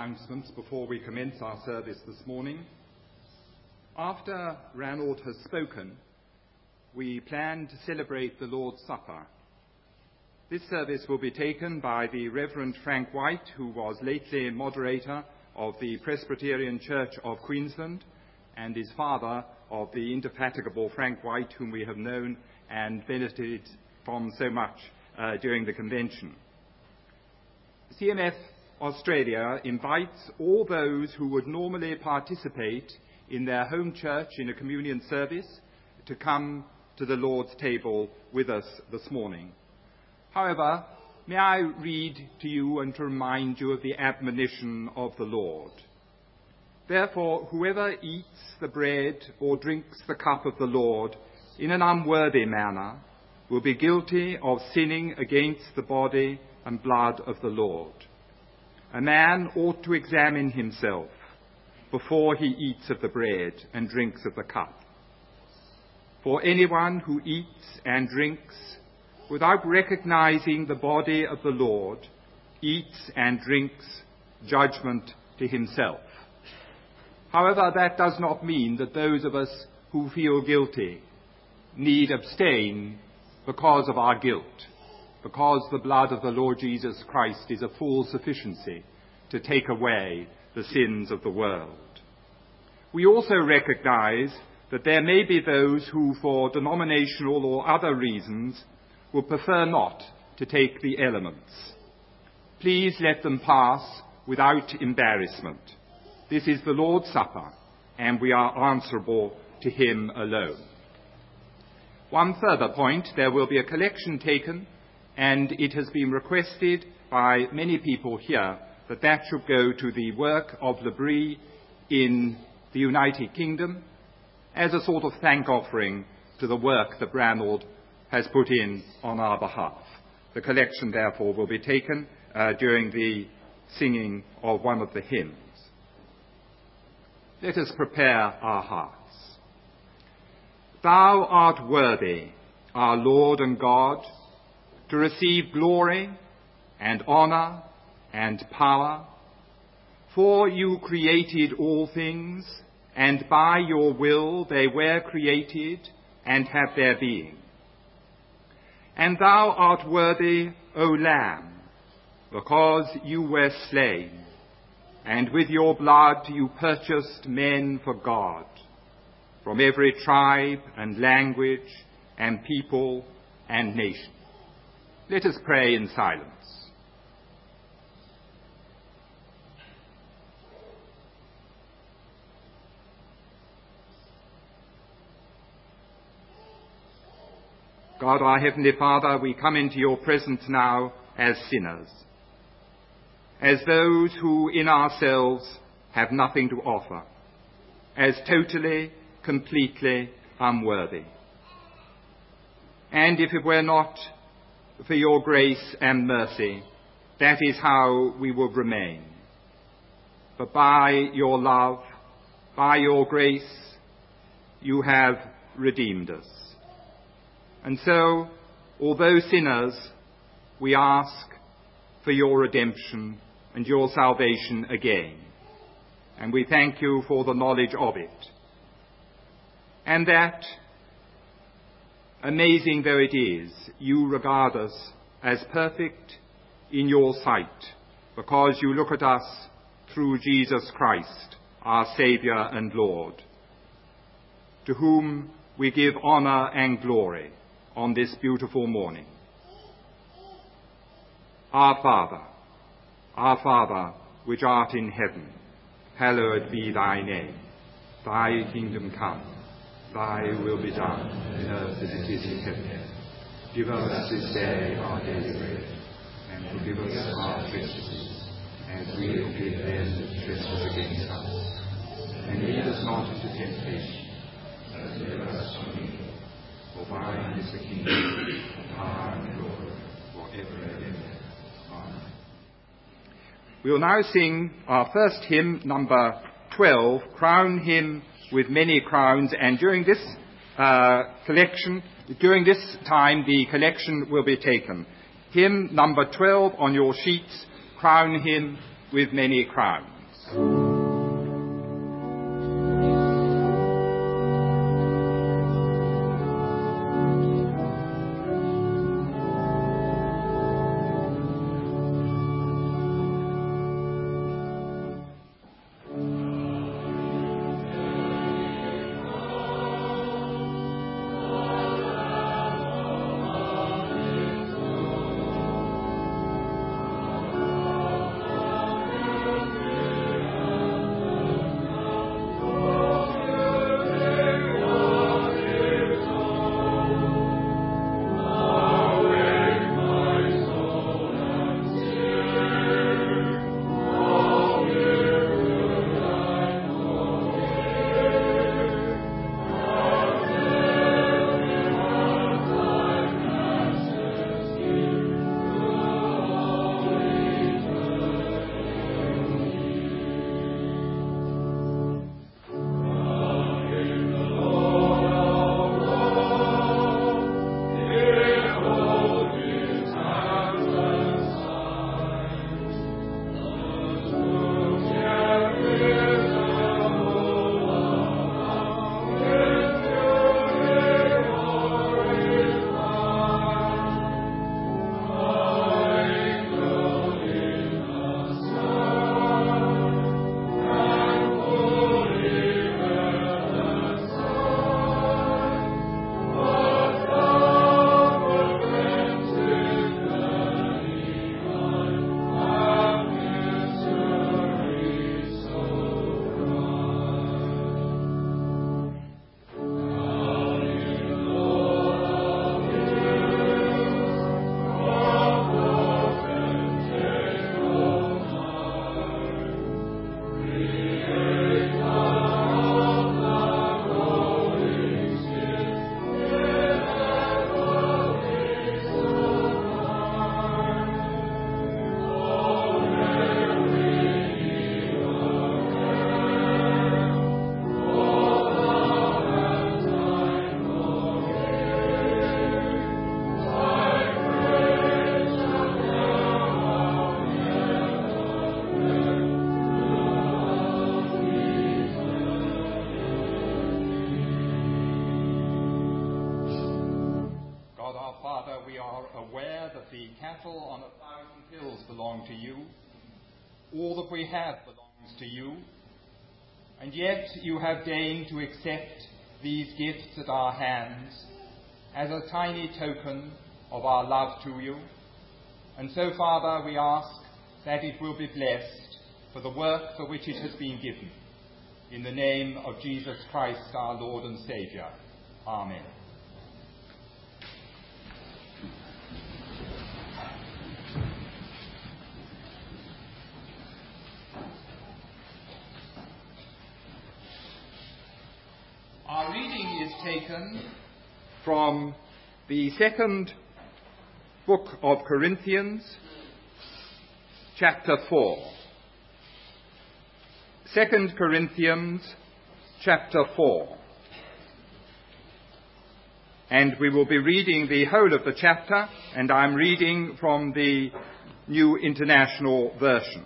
announcements before we commence our service this morning. After Ranald has spoken, we plan to celebrate the Lord's Supper. This service will be taken by the Reverend Frank White, who was lately moderator of the Presbyterian Church of Queensland and is father of the indefatigable Frank White, whom we have known and benefited from so much during the convention. CMF Australia invites all those who would normally participate in their home church in a communion service to come to the Lord's table with us this morning. However, may I read to you and to remind you of the admonition of the Lord. Therefore, whoever eats the bread or drinks the cup of the Lord in an unworthy manner will be guilty of sinning against the body and blood of the Lord. A man ought to examine himself before he eats of the bread and drinks of the cup. For anyone who eats and drinks without recognizing the body of the Lord eats and drinks judgment to himself. However, that does not mean that those of us who feel guilty need abstain because of our guilt, because the blood of the Lord Jesus Christ is a full sufficiency to take away the sins of the world. We also recognize that there may be those who, for denominational or other reasons, would prefer not to take the elements. Please let them pass without embarrassment. This is the Lord's Supper, and we are answerable to him alone. One further point, there will be a collection taken, and it has been requested by many people here that that should go to the work of L'Abri in the United Kingdom as a sort of thank offering to the work that Ranald has put in on our behalf. The collection, therefore, will be taken during the singing of one of the hymns. Let us prepare our hearts. Thou art worthy, our Lord and God, to receive glory and honor and power, for you created all things, and by your will they were created and have their being. And thou art worthy, O Lamb, because you were slain, and with your blood you purchased men for God, from every tribe and language and people and nation. Let us pray in silence. God, our Heavenly Father, we come into your presence now as sinners, as those who in ourselves have nothing to offer, as totally, completely unworthy. And if it were not for your grace and mercy, that is how we would remain. But by your love, by your grace, you have redeemed us. And so, although sinners, we ask for your redemption and your salvation again. And we thank you for the knowledge of it. And that, amazing though it is, you regard us as perfect in your sight, because you look at us through Jesus Christ, our Saviour and Lord, to whom we give honour and glory on this beautiful morning. Our Father, which art in heaven, hallowed be thy name. Thy kingdom come, thy will be done, in earth as it is in heaven. Give us this day our daily bread, and forgive us our trespasses, as we forgive them that trespass against us. And lead us not into temptation, but deliver us from evil. For thine is the kingdom, power, and glory, forever and ever. Amen. We will now sing our first hymn, number 12, Crown Him with Many Crowns. And during this time, the collection will be taken. Hymn number 12 on your sheets, Crown Him with Many Crowns. cattle on 1,000 hills belong to you. All that we have belongs to you. And yet you have deigned to accept these gifts at our hands as a tiny token of our love to you. And so, Father, we ask that it will be blessed for the work for which it has been given. In the name of Jesus Christ, our Lord and Saviour. Amen. Our reading is taken from the second book of Corinthians, chapter 4. 2 Corinthians, chapter 4. And we will be reading the whole of the chapter, and I'm reading from the New International Version.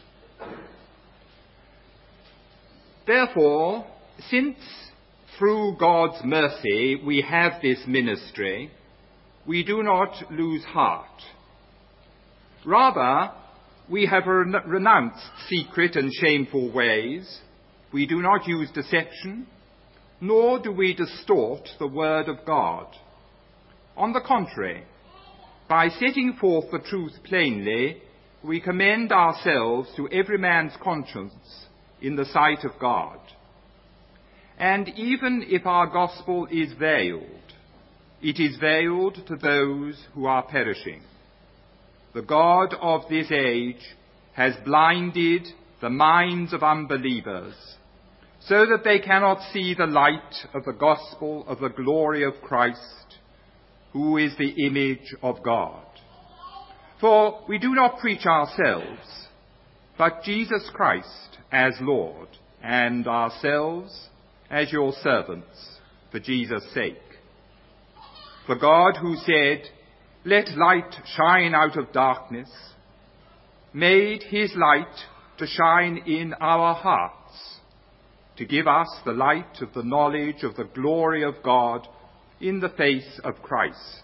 Therefore, since through God's mercy we have this ministry, we do not lose heart. Rather, we have renounced secret and shameful ways. We do not use deception, nor do we distort the word of God. On the contrary, by setting forth the truth plainly, we commend ourselves to every man's conscience in the sight of God. And even if our gospel is veiled, it is veiled to those who are perishing. The God of this age has blinded the minds of unbelievers, so that they cannot see the light of the gospel of the glory of Christ, who is the image of God. For we do not preach ourselves, but Jesus Christ as Lord, and ourselves as your servants, for Jesus' sake. For God, who said, "Let light shine out of darkness," made his light to shine in our hearts, to give us the light of the knowledge of the glory of God in the face of Christ.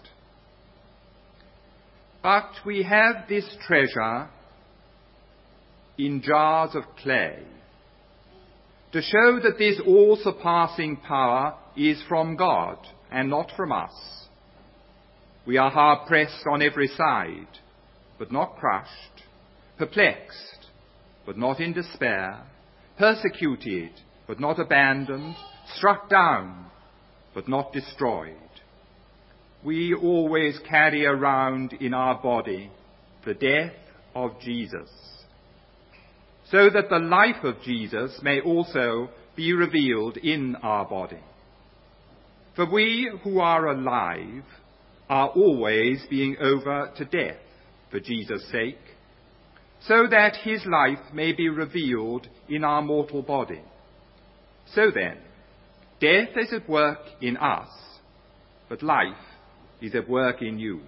But we have this treasure in jars of clay, to show that this all-surpassing power is from God and not from us. We are hard-pressed on every side, but not crushed, perplexed, but not in despair, persecuted, but not abandoned, struck down, but not destroyed. We always carry around in our body the death of Jesus, so that the life of Jesus may also be revealed in our body. For we who are alive are always being over to death for Jesus' sake, so that his life may be revealed in our mortal body. So then, death is at work in us, but life is at work in you.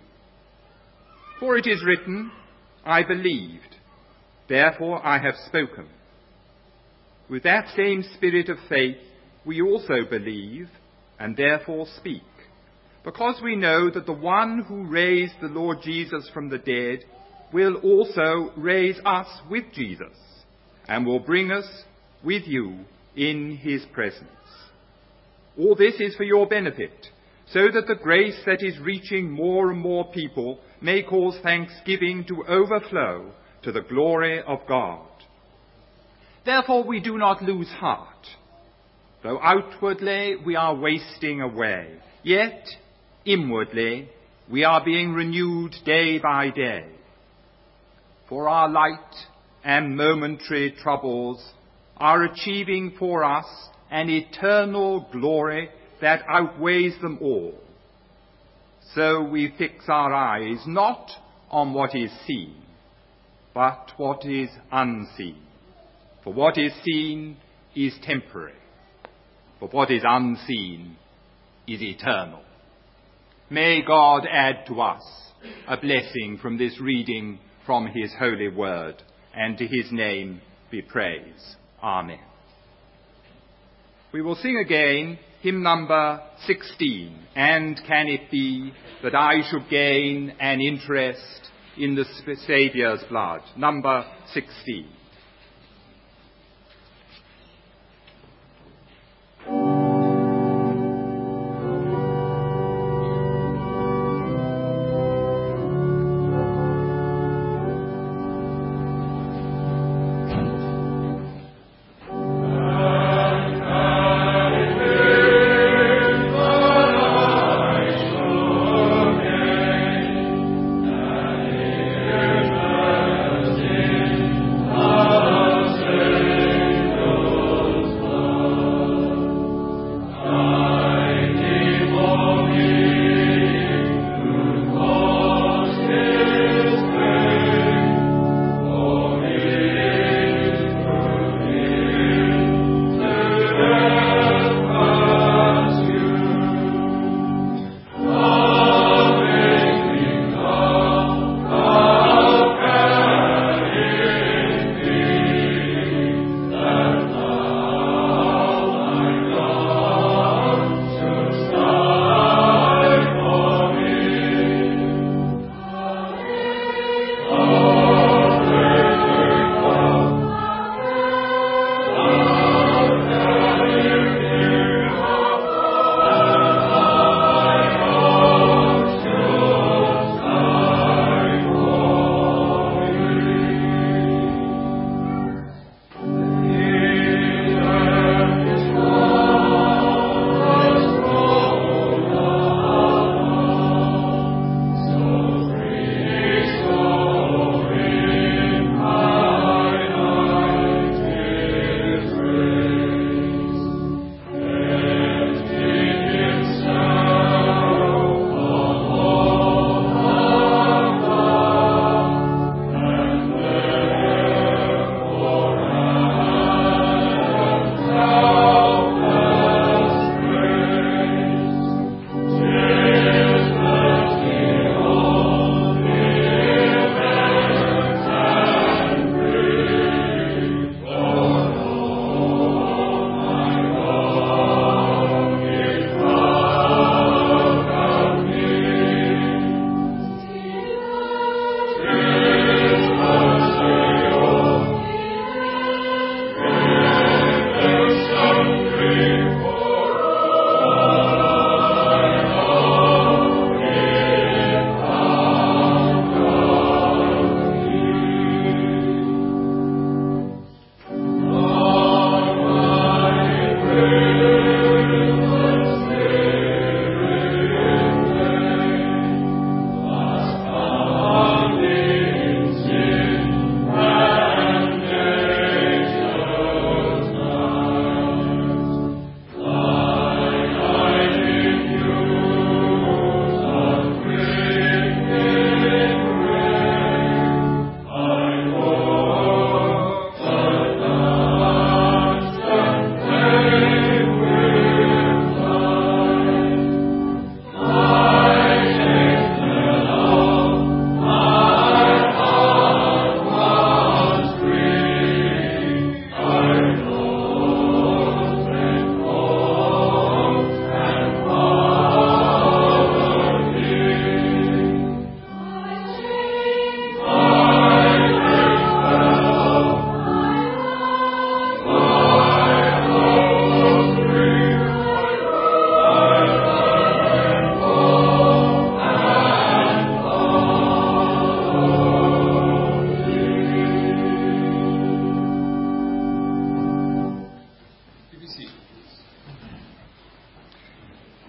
For it is written, I believed, therefore I have spoken. With that same spirit of faith, we also believe and therefore speak, because we know that the one who raised the Lord Jesus from the dead will also raise us with Jesus and will bring us with you in his presence. All this is for your benefit, so that the grace that is reaching more and more people may cause thanksgiving to overflow to the glory of God. Therefore we do not lose heart. Though outwardly we are wasting away, yet inwardly we are being renewed day by day. For our light and momentary troubles are achieving for us an eternal glory that outweighs them all. So we fix our eyes not on what is seen, but what is unseen. For what is seen is temporary, but what is unseen is eternal. May God add to us a blessing from this reading from his holy word, and to his name be praise. Amen. We will sing again hymn number 16, And Can It Be That I Should Gain an Interest in the Saviour's Blood, number 16. Oh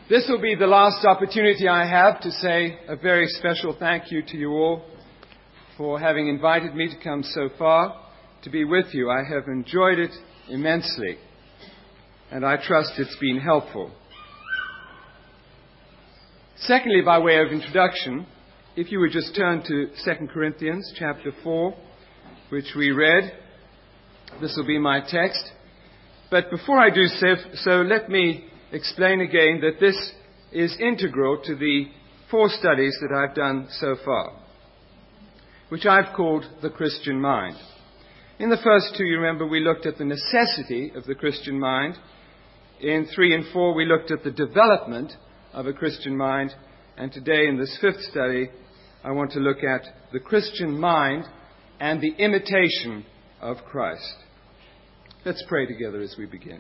This will be the last opportunity I have to say a very special thank you to you all for having invited me to come so far to be with you. I have enjoyed it immensely, and I trust it's been helpful. Secondly, by way of introduction, if you would just turn to 2 Corinthians chapter 4, which we read. This will be my text. But before I do so, let me explain again that this is integral to the 4 studies that I've done so far, which I've called the Christian mind. In the first 2, you remember, we looked at the necessity of the Christian mind. In 3 and 4, we looked at the development of a Christian mind. And today, in this 5th study, I want to look at the Christian mind and the imitation of Christ. Let's pray together as we begin.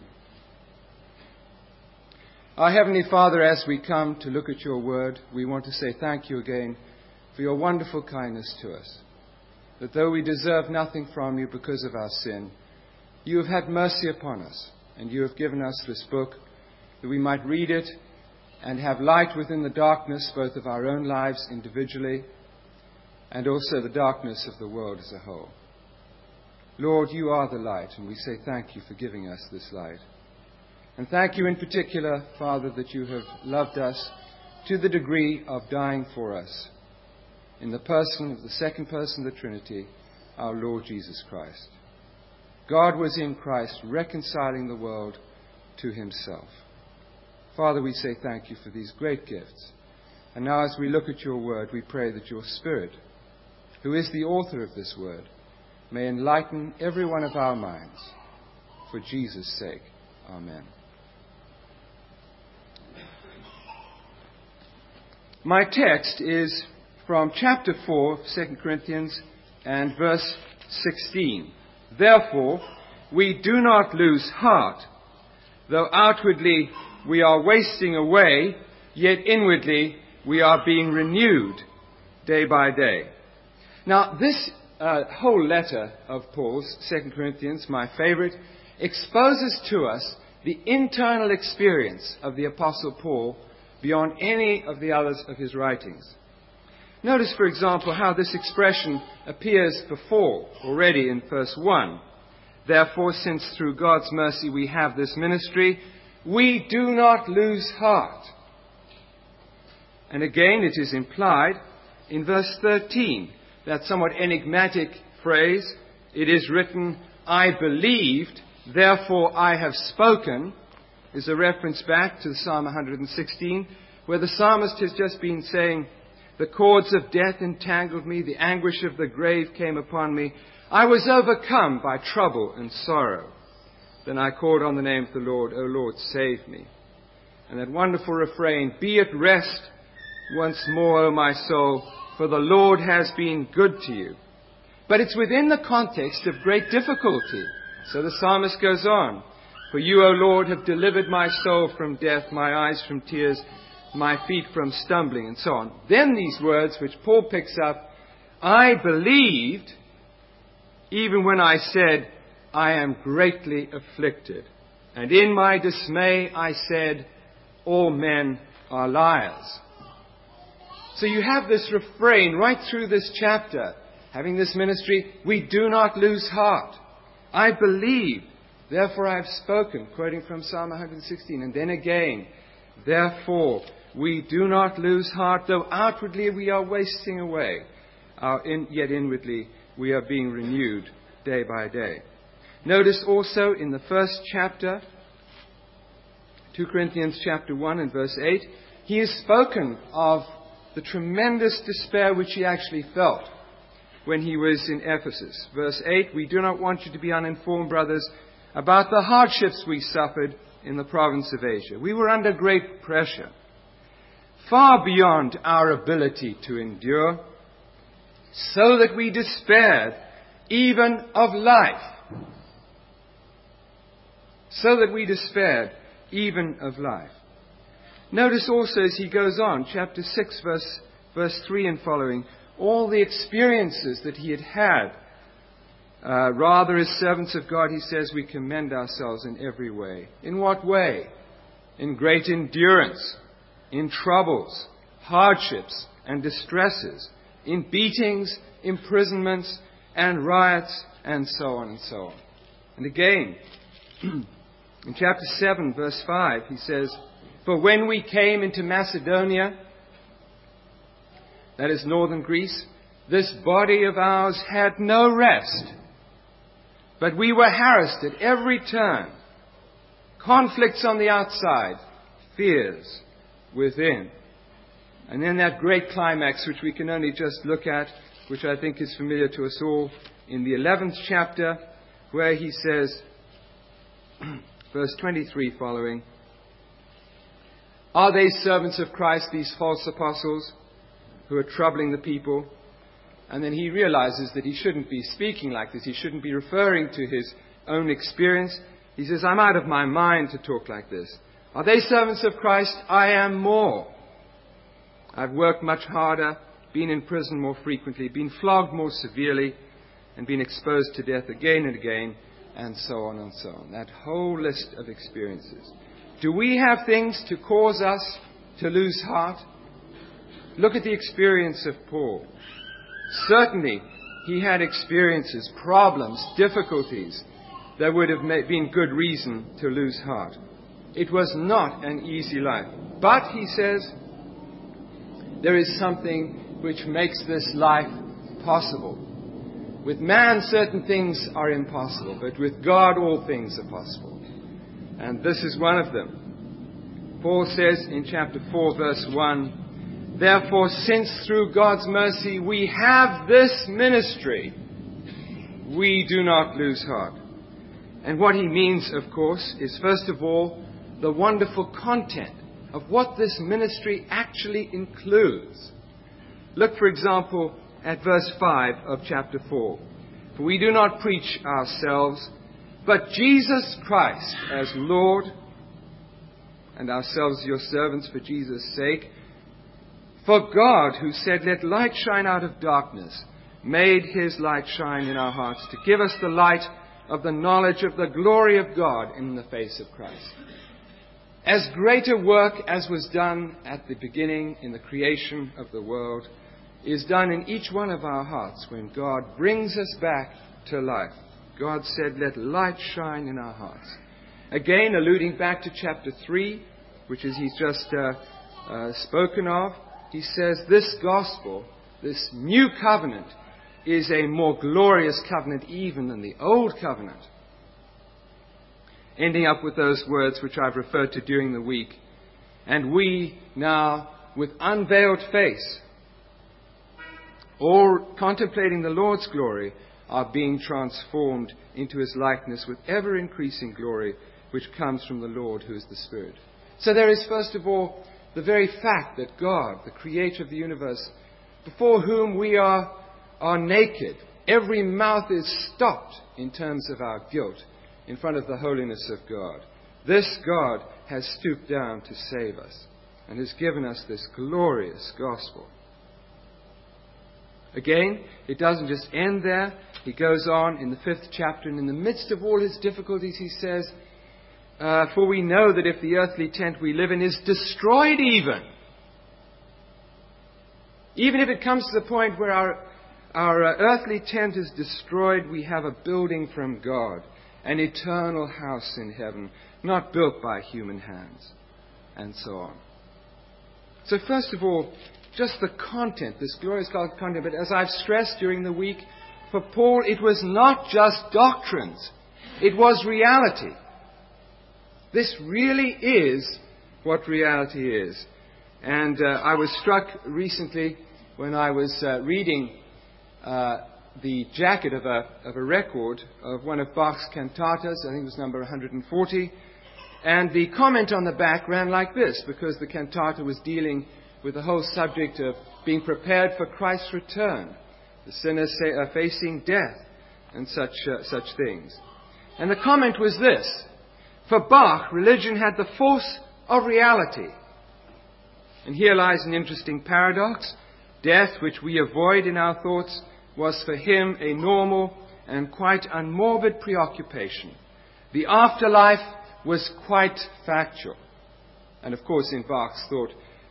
Our Heavenly Father, as we come to look at your word, we want to say thank you again for your wonderful kindness to us. That though we deserve nothing from you because of our sin, you have had mercy upon us, and you have given us this book that we might read it and have light within the darkness, both of our own lives individually and also the darkness of the world as a whole. Lord, you are the light, and we say thank you for giving us this light. And thank you in particular, Father, that you have loved us to the degree of dying for us in the person of the second person of the Trinity, our Lord Jesus Christ. God was in Christ reconciling the world to himself. Father, we say thank you for these great gifts. And now as we look at your word, we pray that your Spirit, who is the author of this word, may enlighten every one of our minds. For Jesus' sake. Amen. My text is from chapter 4 of 2 Corinthians and verse 16. Therefore, we do not lose heart. Though outwardly we are wasting away, yet inwardly we are being renewed day by day. Now, this whole letter of Paul's, 2 Corinthians, my favorite, exposes to us the internal experience of the Apostle Paul beyond any of the others of his writings. Notice, for example, how this expression appears before, already in verse 1. Therefore, since through God's mercy we have this ministry, we do not lose heart. And again, it is implied in verse 13, that somewhat enigmatic phrase, it is written, I believed, therefore I have spoken, is a reference back to Psalm 116, where the psalmist has just been saying, the cords of death entangled me, the anguish of the grave came upon me. I was overcome by trouble and sorrow. Then I called on the name of the Lord, O Lord, save me. And that wonderful refrain, be at rest once more, O my soul, for the Lord has been good to you. But it's within the context of great difficulty. So the psalmist goes on, for you, O Lord, have delivered my soul from death, my eyes from tears, my feet from stumbling, and so on. Then these words, which Paul picks up, I believed, even when I said, I am greatly afflicted. And in my dismay I said, all men are liars. So you have this refrain right through this chapter. Having this ministry, we do not lose heart. I believe, therefore I have spoken, quoting from Psalm 116. And then again, therefore we do not lose heart, though outwardly we are wasting away, yet inwardly we are being renewed day by day. Notice also in the first chapter, 2 Corinthians chapter 1 and verse 8, he has spoken of the tremendous despair which he actually felt when he was in Ephesus. Verse 8, we do not want you to be uninformed, brothers, about the hardships we suffered in the province of Asia. We were under great pressure, far beyond our ability to endure, so that we despaired even of life. So that we despaired even of life. Notice also as he goes on, chapter 6, verse 3 and following, all the experiences that he had had. Rather, as servants of God, he says, we commend ourselves in every way. In what way? In great endurance, in troubles, hardships, and distresses, in beatings, imprisonments, and riots, and so on and so on. And again, in chapter 7, verse 5, he says, "For when we came into Macedonia," that is northern Greece, "this body of ours had no rest, but we were harassed at every turn, conflicts on the outside, fears within." And then that great climax, which we can only just look at, which I think is familiar to us all, in the 11th chapter, where he says, verse 23 following, "Are they servants of Christ, these false apostles, who are troubling the people?" And then he realizes that he shouldn't be speaking like this. He shouldn't be referring to his own experience. He says, "I'm out of my mind to talk like this. Are they servants of Christ? I am more. I've worked much harder, been in prison more frequently, been flogged more severely, and been exposed to death again and again," and so on and so on. That whole list of experiences. Do we have things to cause us to lose heart? Look at the experience of Paul. Certainly, he had experiences, problems, difficulties that would have been good reason to lose heart. It was not an easy life. But, he says, there is something which makes this life possible. With man, certain things are impossible, but with God, all things are possible. And this is one of them. Paul says in chapter 4, verse 1, "Therefore, since through God's mercy we have this ministry, we do not lose heart." And what he means, of course, is first of all, the wonderful content of what this ministry actually includes. Look, for example, at verse 5 of chapter 4. "For we do not preach ourselves, but Jesus Christ as Lord, and ourselves your servants for Jesus' sake. For God, who said, 'Let light shine out of darkness,' made his light shine in our hearts to give us the light of the knowledge of the glory of God in the face of Christ." As great a work as was done at the beginning in the creation of the world is done in each one of our hearts when God brings us back to life. God said, "Let light shine in our hearts." Again, alluding back to chapter 3, which is he's just spoken of, he says, "This gospel, this new covenant, is a more glorious covenant even than the old covenant." Ending up with those words which I've referred to during the week. "And we now, with unveiled face, all contemplating the Lord's glory, are being transformed into his likeness with ever-increasing glory, which comes from the Lord, who is the Spirit." So there is, first of all, the very fact that God, the creator of the universe, before whom we are naked, every mouth is stopped in terms of our guilt, in front of the holiness of God. This God has stooped down to save us and has given us this glorious gospel. Again, it doesn't just end there. He goes on in the 5th chapter, and in the midst of all his difficulties, he says, "For we know that if the earthly tent we live in is destroyed even if it comes to the point where our earthly tent is destroyed, we have a building from God, an eternal house in heaven, not built by human hands," and so on. So first of all, just the content, this glorious content. But as I've stressed during the week, for Paul, it was not just doctrines. It was reality. This really is what reality is. And I was struck recently when I was reading the jacket of a record of one of Bach's cantatas. I think it was number 140. And the comment on the back ran like this, because the cantata was dealing with the whole subject of being prepared for Christ's return, the sinner facing death, and such things. And the comment was this: for Bach, religion had the force of reality. And here lies an interesting paradox. Death, which we avoid in our thoughts, was for him a normal and quite unmorbid preoccupation. The afterlife was quite factual. And of course, in Bach's thought,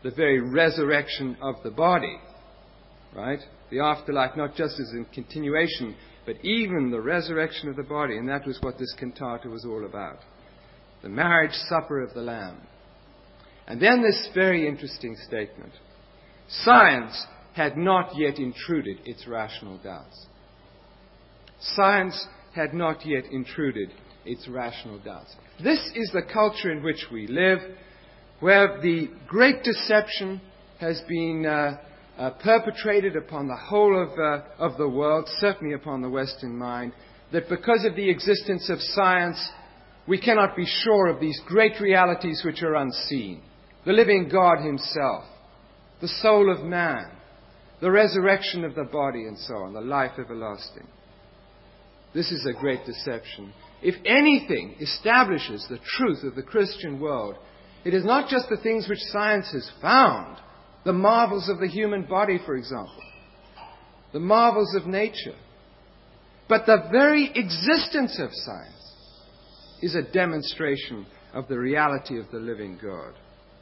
the very resurrection of the body. Right? The afterlife, not just as a continuation, but even the resurrection of the body. And that was what this cantata was all about. The marriage supper of the Lamb. And then this very interesting statement. Science had not yet intruded its rational doubts. Science had not yet intruded its rational doubts. This is the culture in which we live, where the great deception has been perpetrated upon the whole of the world, certainly upon the Western mind, that because of the existence of science, we cannot be sure of these great realities which are unseen. The living God himself, the soul of man, the resurrection of the body, and so on, the life everlasting. This is a great deception. If anything establishes the truth of the Christian world, it is not just the things which science has found, the marvels of the human body, for example, the marvels of nature, but the very existence of science is a demonstration of the reality of the living God.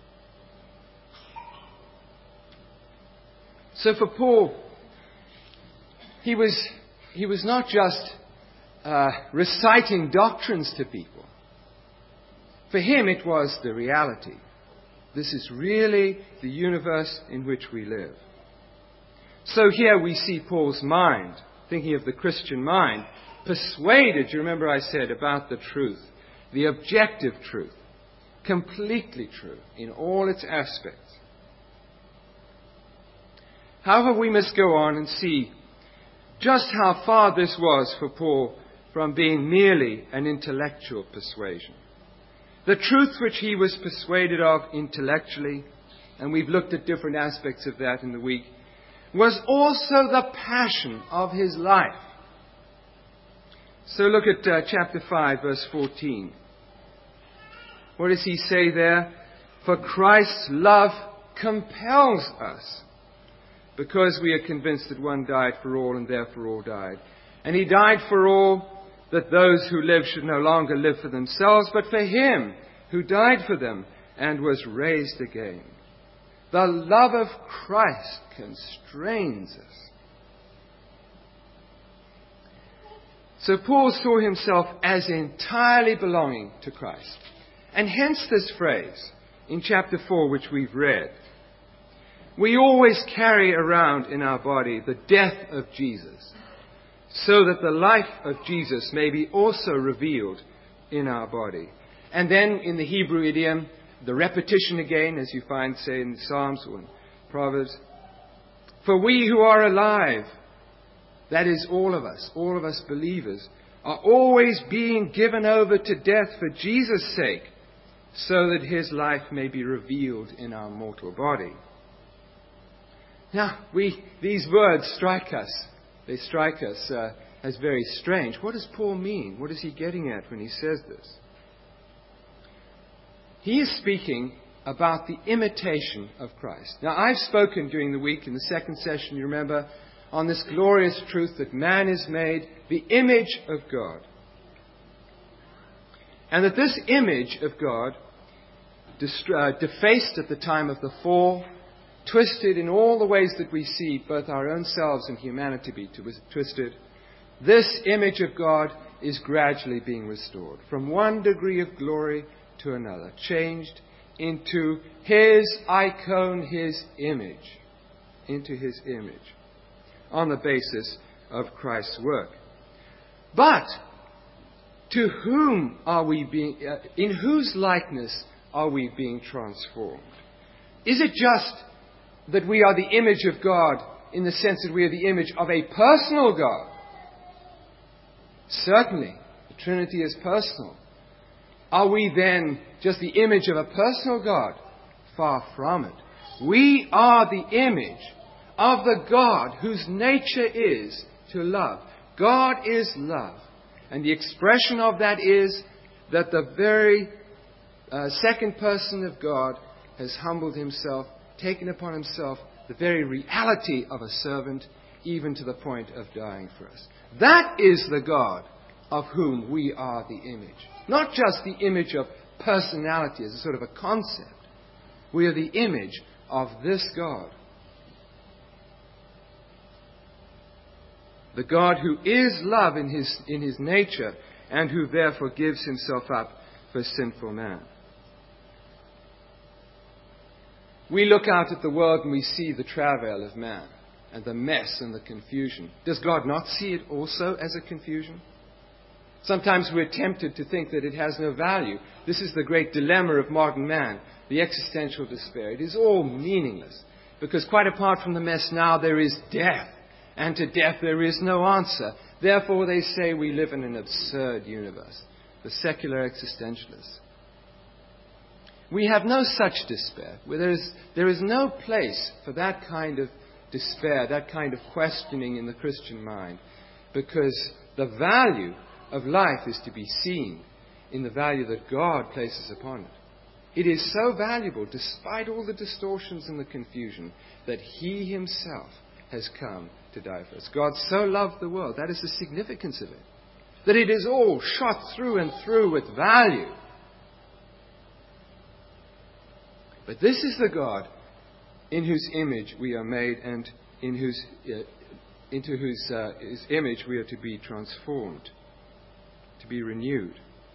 So for Paul, he was not just reciting doctrines to people. For him, it was the reality. This is really the universe in which we live. So here we see Paul's mind, thinking of the Christian mind, persuaded, you remember I said, about the truth, the objective truth, completely true in all its aspects. However, we must go on and see just how far this was for Paul from being merely an intellectual persuasion. The truth which he was persuaded of intellectually, and we've looked at different aspects of that in the week, was also the passion of his life. So look at chapter 5, verse 14. What does he say there? For Christ's love compels us, because we are convinced that one died for all, and therefore all died. And he died for all, that those who live should no longer live for themselves, but for him who died for them and was raised again. The love of Christ constrains us. So Paul saw himself as entirely belonging to Christ. And hence this phrase in chapter 4, which we've read. We always carry around in our body the death of Jesus, so that the life of Jesus may be also revealed in our body. And then in the Hebrew idiom, the repetition again, as you find, say, in Psalms or in Proverbs. For we who are alive, that is all of us believers, are always being given over to death for Jesus' sake, so that his life may be revealed in our mortal body. Now, these words strike us. They strike us as very strange. What does Paul mean? What is he getting at when he says this? He is speaking about the imitation of Christ. Now, I've spoken during the week in the second session, you remember, on this glorious truth that man is made the image of God. And that this image of God, defaced at the time of the fall, twisted in all the ways that we see both our own selves and humanity be twisted, this image of God is gradually being restored from one degree of glory to another, changed into his icon, his image, on the basis of Christ's work. But to whom are we in whose likeness are we being transformed? Is it just that we are the image of God in the sense that we are the image of a personal God? Certainly, the Trinity is personal. Are we then just the image of a personal God? Far from it. We are the image of the God whose nature is to love. God is love. And the expression of that is that the very second person of God has humbled himself, taken upon himself the very reality of a servant, even to the point of dying for us. That is the God of whom we are the image. Not just the image of personality as a sort of a concept. We are the image of this God. The God who is love in his nature, and who therefore gives himself up for sinful man. We look out at the world and we see the travail of man and the mess and the confusion. Does God not see it also as a confusion? Sometimes we're tempted to think that it has no value. This is the great dilemma of modern man, the existential despair. It is all meaningless, because quite apart from the mess now, there is death, and to death there is no answer. Therefore, they say we live in an absurd universe, the secular existentialists. We have no such despair. There is no place for that kind of despair, that kind of questioning in the Christian mind, because the value of life is to be seen in the value that God places upon it. It is so valuable, despite all the distortions and the confusion, that He Himself has come to die for us. God so loved the world, that is the significance of it, that it is all shot through and through with value. But this is the God in whose image we are made, and into whose image we are to be transformed, to be renewed.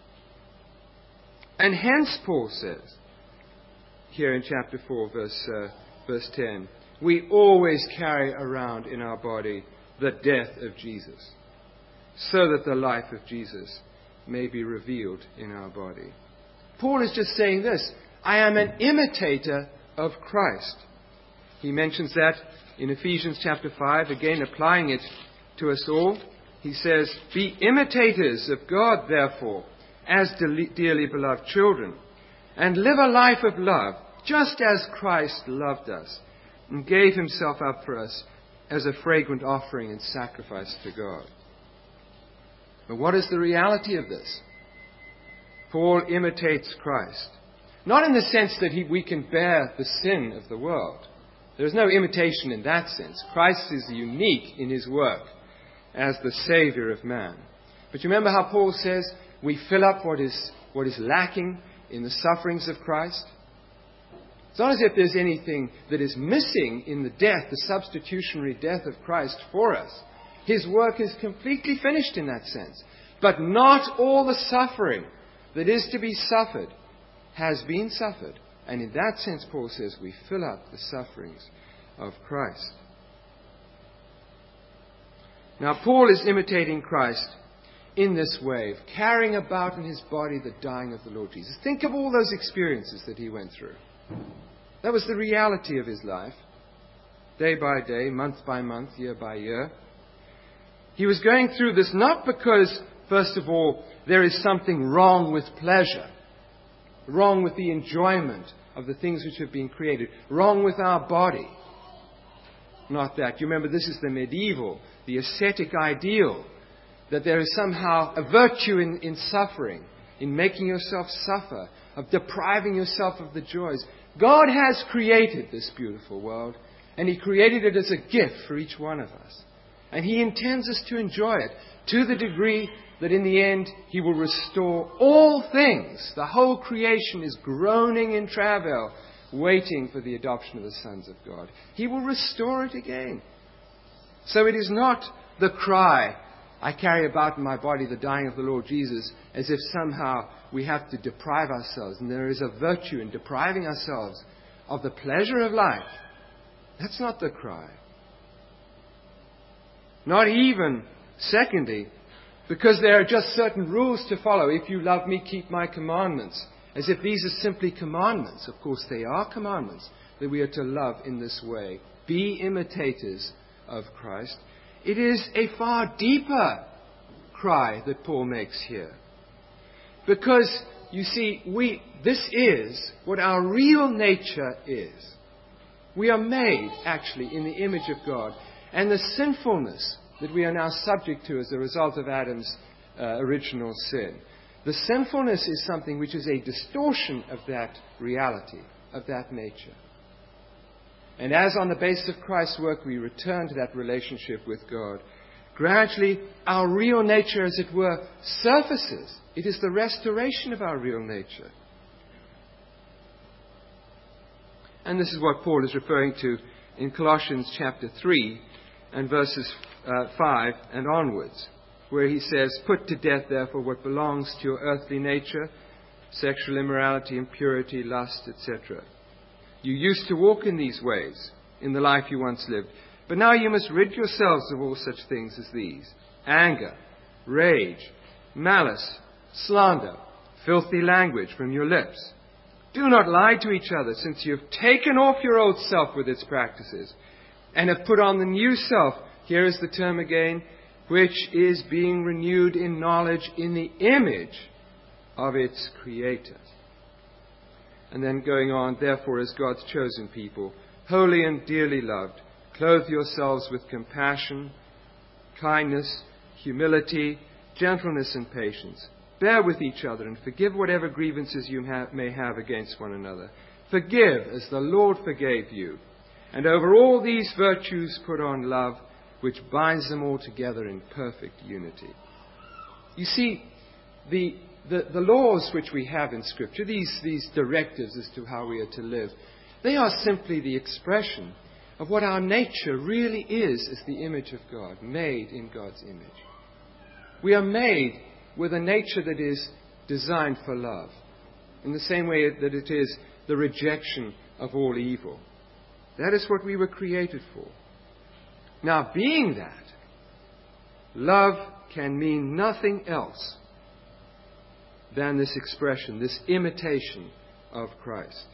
And hence Paul says, here in chapter 4, verse 10, we always carry around in our body the death of Jesus, so that the life of Jesus may be revealed in our body. Paul is just saying this: I am an imitator of Christ. He mentions that in Ephesians chapter 5, again applying it to us all. He says, be imitators of God, therefore, as dearly beloved children, and live a life of love, just as Christ loved us, and gave Himself up for us as a fragrant offering and sacrifice to God. But what is the reality of this? Paul imitates Christ. Not in the sense that we can bear the sin of the world. There is no imitation in that sense. Christ is unique in His work as the Savior of man. But you remember how Paul says we fill up what is lacking in the sufferings of Christ? It's not as if there's anything that is missing in the death, the substitutionary death of Christ for us. His work is completely finished in that sense. But not all the suffering that is to be suffered has been suffered. And in that sense, Paul says, we fill up the sufferings of Christ. Now, Paul is imitating Christ in this way of carrying about in his body the dying of the Lord Jesus. Think of all those experiences that he went through. That was the reality of his life, day by day, month by month, year by year. He was going through this not because, first of all, there is something wrong with pleasure, wrong with the enjoyment of the things which have been created, wrong with our body. Not that. You remember, this is the medieval, the ascetic ideal, that there is somehow a virtue in suffering, in making yourself suffer, of depriving yourself of the joys. God has created this beautiful world, and He created it as a gift for each one of us. And He intends us to enjoy it to the degree that in the end He will restore all things. The whole creation is groaning in travail, waiting for the adoption of the sons of God. He will restore it again. So it is not the cry, I carry about in my body the dying of the Lord Jesus, as if somehow we have to deprive ourselves. And there is a virtue in depriving ourselves of the pleasure of life. That's not the cry. Not even, secondly, because there are just certain rules to follow. If you love me, keep my commandments. As if these are simply commandments. Of course, they are commandments that we are to love in this way. Be imitators of Christ. It is a far deeper cry that Paul makes here. Because, you see, this is what our real nature is. We are made, actually, in the image of God. And the sinfulness that we are now subject to as a result of Adam's original sin, the sinfulness is something which is a distortion of that reality, of that nature. And as on the basis of Christ's work we return to that relationship with God, gradually our real nature, as it were, surfaces. It is the restoration of our real nature. And this is what Paul is referring to in Colossians chapter 3 and verses 5 and onwards, where he says, "Put to death, therefore, what belongs to your earthly nature, sexual immorality, impurity, lust, etc. You used to walk in these ways in the life you once lived, but now you must rid yourselves of all such things as these: anger, rage, malice, slander, filthy language from your lips. Do not lie to each other, since you have taken off your old self with its practices and have put on the new self," here is the term again, "which is being renewed in knowledge in the image of its Creator." And then going on, "Therefore, as God's chosen people, holy and dearly loved, clothe yourselves with compassion, kindness, humility, gentleness, and patience. Bear with each other and forgive whatever grievances you may have against one another. Forgive as the Lord forgave you. And over all these virtues put on love, which binds them all together in perfect unity." You see, the laws which we have in Scripture, these directives as to how we are to live, they are simply the expression of what our nature really is as the image of God, made in God's image. We are made with a nature that is designed for love, in the same way that it is the rejection of all evil. That is what we were created for. Now, being that, love can mean nothing else than this expression, this imitation of Christ.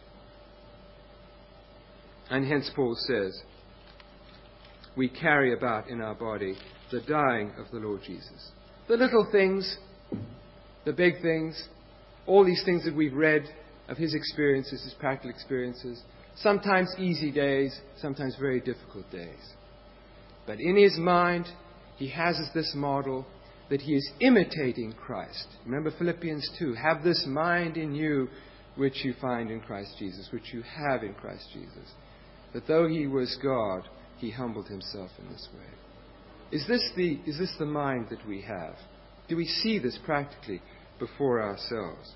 And hence Paul says, we carry about in our body the dying of the Lord Jesus. The little things, the big things, all these things that we've read of his experiences, his practical experiences, sometimes easy days, sometimes very difficult days. But in his mind, he has this model that he is imitating Christ. Remember Philippians 2, "Have this mind in you which you find in Christ Jesus," which you have in Christ Jesus. That though he was God, he humbled himself in this way. Is this the mind that we have? Do we see this practically before ourselves?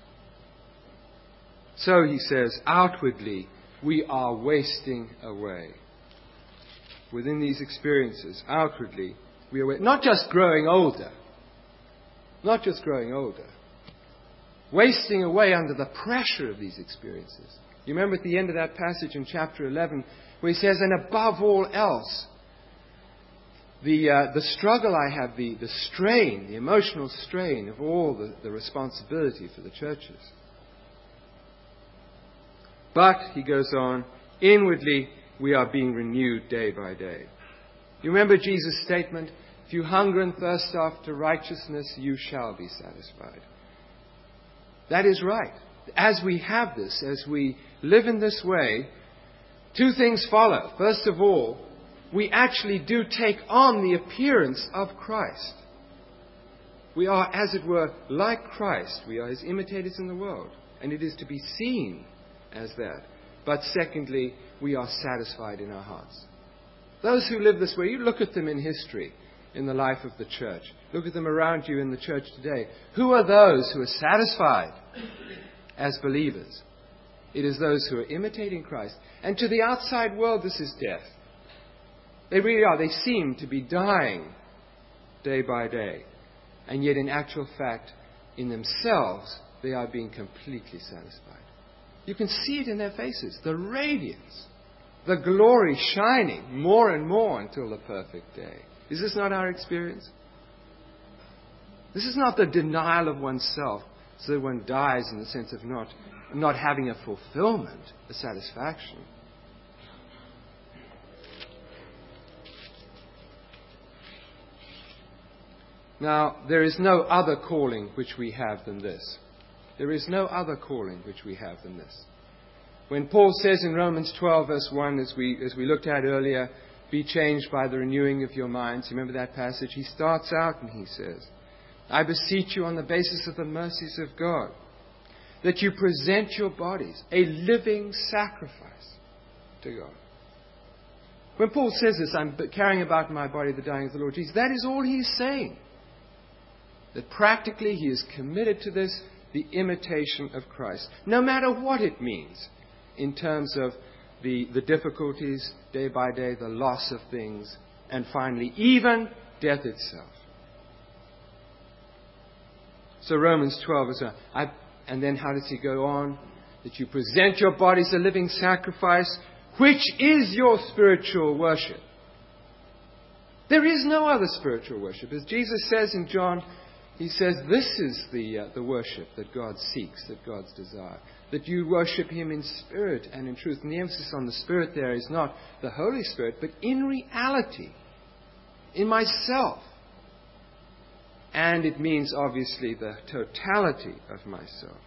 So he says, outwardly, we are wasting away. Within these experiences, outwardly, we are not just growing older. Not just growing older. Wasting away under the pressure of these experiences. You remember at the end of that passage in chapter 11, where he says, "And above all else, the struggle I have, the strain, the emotional strain of all the responsibility for the churches." But, he goes on, "Inwardly we are being renewed day by day." You remember Jesus' statement, "If you hunger and thirst after righteousness, you shall be satisfied." That is right. As we have this, as we live in this way, two things follow. First of all, we actually do take on the appearance of Christ. We are, as it were, like Christ. We are his imitators in the world. And it is to be seen as that. But secondly, we are satisfied in our hearts. Those who live this way, you look at them in history, in the life of the church. Look at them around you in the church today. Who are those who are satisfied as believers? It is those who are imitating Christ. And to the outside world, this is death. They really are. They seem to be dying day by day. And yet, in actual fact, in themselves, they are being completely satisfied. You can see it in their faces. The radiance, the glory shining more and more until the perfect day. Is this not our experience? This is not the denial of oneself so that one dies in the sense of not having a fulfillment, a satisfaction. Now, there is no other calling which we have than this. There is no other calling which we have than this. When Paul says in Romans 12, verse 1, as we looked at earlier, "Be changed by the renewing of your minds." You remember that passage? He starts out and he says, "I beseech you on the basis of the mercies of God, that you present your bodies a living sacrifice to God." When Paul says this, "I'm carrying about in my body the dying of the Lord Jesus," that is all he's saying. That practically he is committed to this, the imitation of Christ. No matter what it means in terms of the difficulties day by day, the loss of things, and finally, even death itself. So Romans 12 is and then how does he go on? That you present your bodies a living sacrifice, which is your spiritual worship. There is no other spiritual worship. As Jesus says in John, he says this is the worship that God seeks, that God's desire. That you worship him in spirit and in truth. And the emphasis on the spirit there is not the Holy Spirit, but in reality, in myself. And it means, obviously, the totality of myself.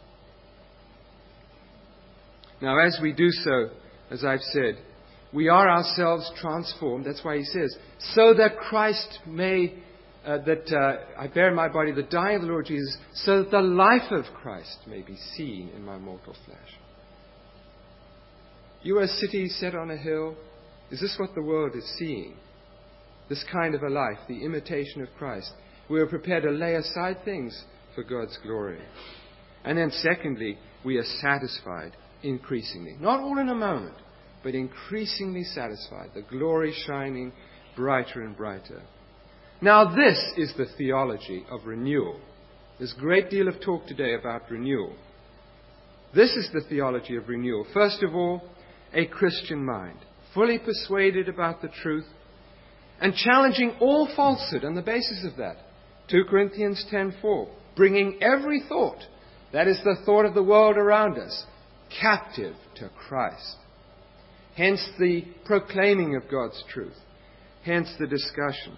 Now, as we do so, as I've said, we are ourselves transformed. That's why he says, so that Christ may, I bear in my body the dying of the Lord Jesus, so that the life of Christ may be seen in my mortal flesh. You are a city set on a hill. Is this what the world is seeing? This kind of a life, the imitation of Christ. We are prepared to lay aside things for God's glory. And then secondly, we are satisfied increasingly. Not all in a moment, but increasingly satisfied. The glory shining brighter and brighter. Now this is the theology of renewal. There's a great deal of talk today about renewal. This is the theology of renewal. First of all, a Christian mind, fully persuaded about the truth and challenging all falsehood on the basis of that. 2 Corinthians 10:4, bringing every thought, that is the thought of the world around us, captive to Christ. Hence the proclaiming of God's truth. Hence the discussion.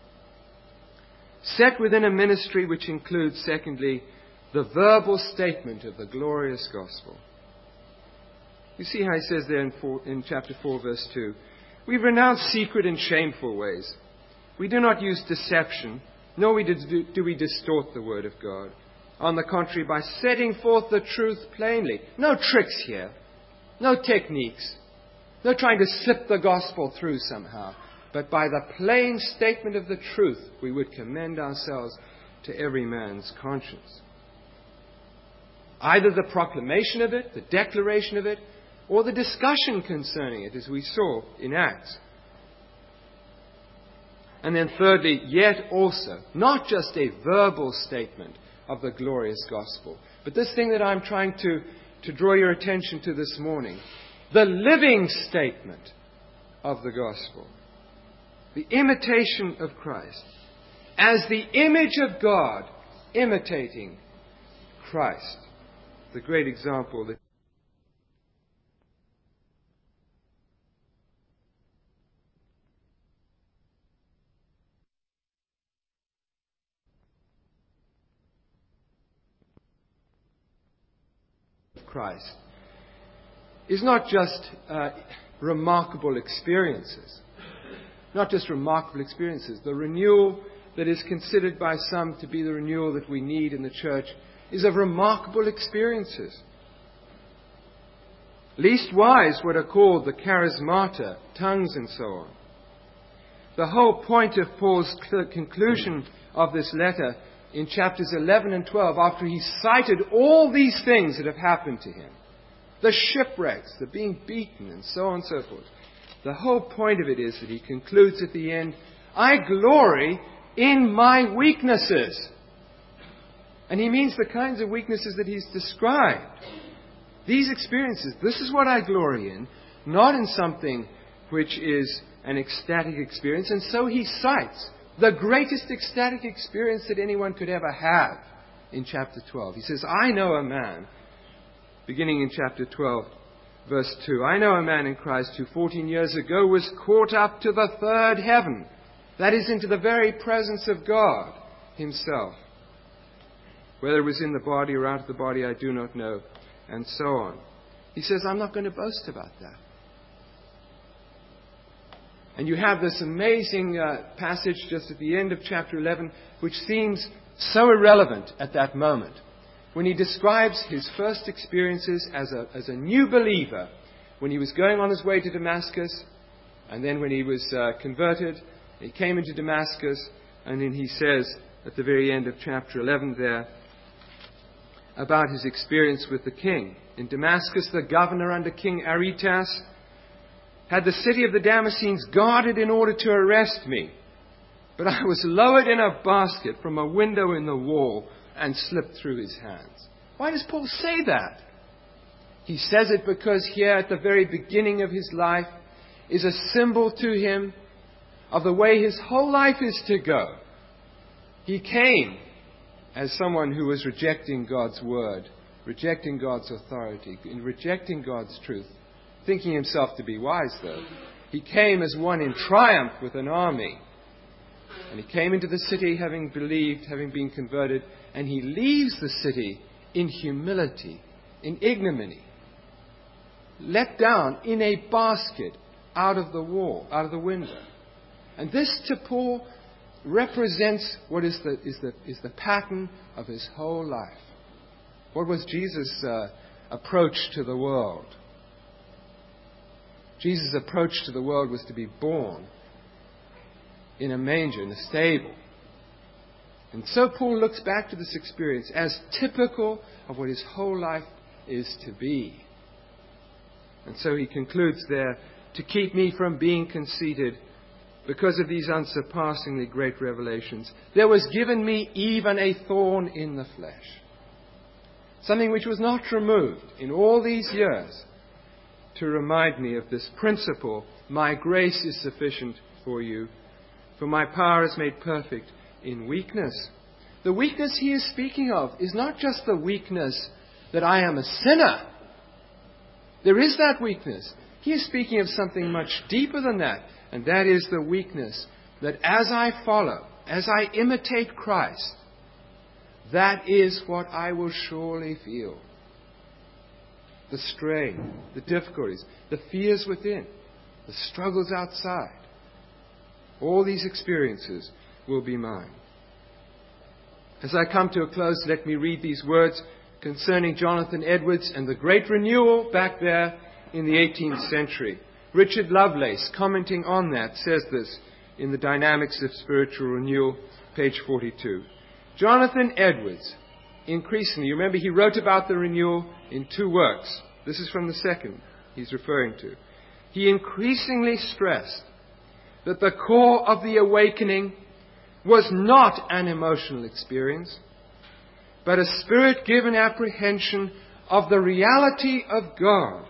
Set within a ministry which includes, secondly, the verbal statement of the glorious gospel. You see how he says there in chapter 4, verse 2, we renounce secret and shameful ways. We do not use deception, nor do we distort the word of God. On the contrary, by setting forth the truth plainly. No tricks here. No techniques. No trying to slip the gospel through somehow. But by the plain statement of the truth, we would commend ourselves to every man's conscience. Either the proclamation of it, the declaration of it, or the discussion concerning it, as we saw in Acts. And then thirdly, yet also, not just a verbal statement of the glorious gospel, but this thing that I'm trying to draw your attention to this morning, the living statement of the gospel, the imitation of Christ, as the image of God imitating Christ, the great example that Christ is not just remarkable experiences. Not just remarkable experiences. The renewal that is considered by some to be the renewal that we need in the church is of remarkable experiences. Leastwise, what are called the charismata, tongues and so on. The whole point of Paul's conclusion of this letter in chapters 11 and 12, after he cited all these things that have happened to him, the shipwrecks, the being beaten, and so on and so forth, the whole point of it is that he concludes at the end, I glory in my weaknesses. And he means the kinds of weaknesses that he's described. These experiences, this is what I glory in, not in something which is an ecstatic experience. And so he cites the greatest ecstatic experience that anyone could ever have in chapter 12. He says, I know a man, beginning in chapter 12, verse 2, I know a man in Christ who 14 years ago was caught up to the third heaven, that is, into the very presence of God himself. Whether it was in the body or out of the body, I do not know, and so on. He says, I'm not going to boast about that. And you have this amazing passage just at the end of chapter 11, which seems so irrelevant at that moment, when he describes his first experiences as a new believer, when he was going on his way to Damascus, and then when he was converted, he came into Damascus, and then he says at the very end of chapter 11 there, about his experience with the king. In Damascus, the governor under King Aretas had the city of the Damascenes guarded in order to arrest me. But I was lowered in a basket from a window in the wall and slipped through his hands. Why does Paul say that? He says it because here at the very beginning of his life is a symbol to him of the way his whole life is to go. He came as someone who was rejecting God's word, rejecting God's authority, and rejecting God's truth, thinking himself to be wise, though. He came as one in triumph with an army. And he came into the city having believed, having been converted, and he leaves the city in humility, in ignominy, let down in a basket out of the wall, out of the window. And this to Paul represents what is the pattern of his whole life. What was Jesus' approach to the world? Jesus' approach to the world was to be born in a manger, in a stable. And so Paul looks back to this experience as typical of what his whole life is to be. And so he concludes there, to keep me from being conceited because of these unsurpassingly great revelations, there was given me even a thorn in the flesh. Something which was not removed in all these years, to remind me of this principle: my grace is sufficient for you, for my power is made perfect in weakness. The weakness he is speaking of is not just the weakness that I am a sinner. There is that weakness. He is speaking of something much deeper than that, and that is the weakness that as I follow, as I imitate Christ, that is what I will surely feel. The strain, the difficulties, the fears within, the struggles outside. All these experiences will be mine. As I come to a close, let me read these words concerning Jonathan Edwards and the great renewal back there in the 18th century. Richard Lovelace, commenting on that, says this in The Dynamics of Spiritual Renewal, page 42. Jonathan Edwards, increasingly, you remember he wrote about the renewal in 2 works. This is from the second he's referring to. He increasingly stressed that the core of the awakening was not an emotional experience, but a spirit-given apprehension of the reality of God,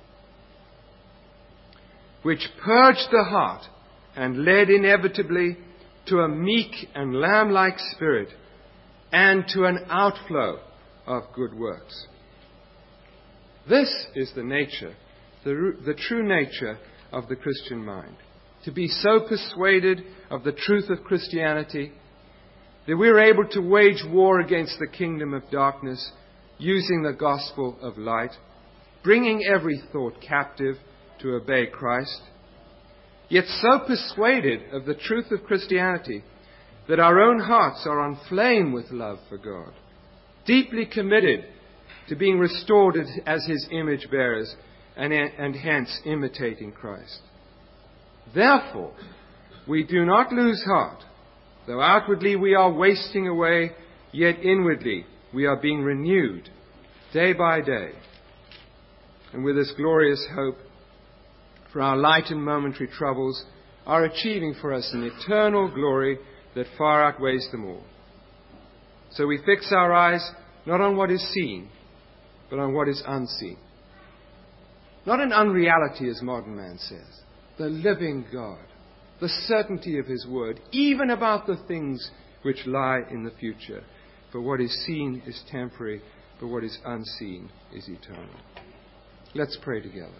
which purged the heart and led inevitably to a meek and lamb-like spirit and to an outflow of good works. This is the nature, the true nature of the Christian mind. To be so persuaded of the truth of Christianity that we're able to wage war against the kingdom of darkness using the gospel of light, bringing every thought captive to obey Christ, yet so persuaded of the truth of Christianity that our own hearts are on flame with love for God, deeply committed to being restored as His image bearers and hence imitating Christ. Therefore, we do not lose heart. Though outwardly we are wasting away, yet inwardly we are being renewed day by day. And with this glorious hope, for our light and momentary troubles are achieving for us an eternal glory that far outweighs them all. So we fix our eyes not on what is seen, but on what is unseen. Not an unreality, as modern man says. The living God, the certainty of His word, even about the things which lie in the future. For what is seen is temporary, but what is unseen is eternal. Let's pray together.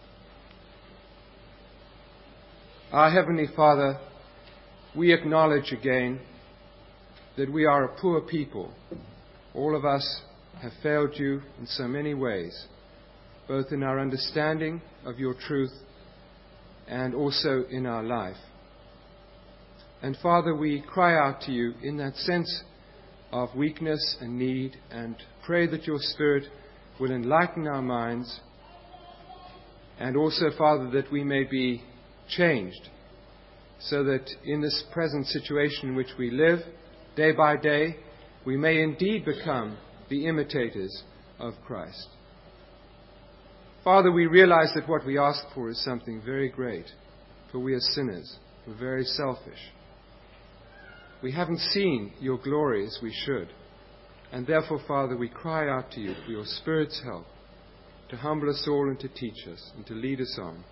Our Heavenly Father, we acknowledge again that we are a poor people. All of us have failed You in so many ways, both in our understanding of Your truth and also in our life. And Father, we cry out to You in that sense of weakness and need, and pray that Your Spirit will enlighten our minds, and also, Father, that we may be changed, so that in this present situation in which we live, day by day, we may indeed become the imitators of Christ. Father, we realize that what we ask for is something very great, for we are sinners. We're very selfish. We haven't seen your glory as we should. And therefore, Father, we cry out to you for your Spirit's help to humble us all and to teach us and to lead us on.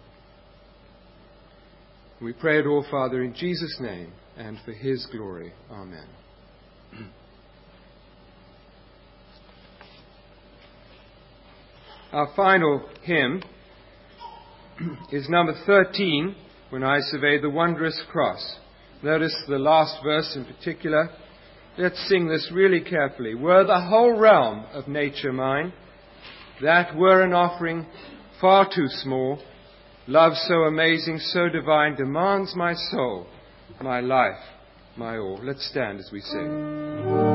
And we pray it all, Father, in Jesus' name and for his glory. Amen. Our final hymn is number 13, When I Survey the Wondrous Cross. Notice the last verse in particular. Let's sing this really carefully. Were the whole realm of nature mine, that were an offering far too small. Love so amazing, so divine, demands my soul, my life, my all. Let's stand as we sing.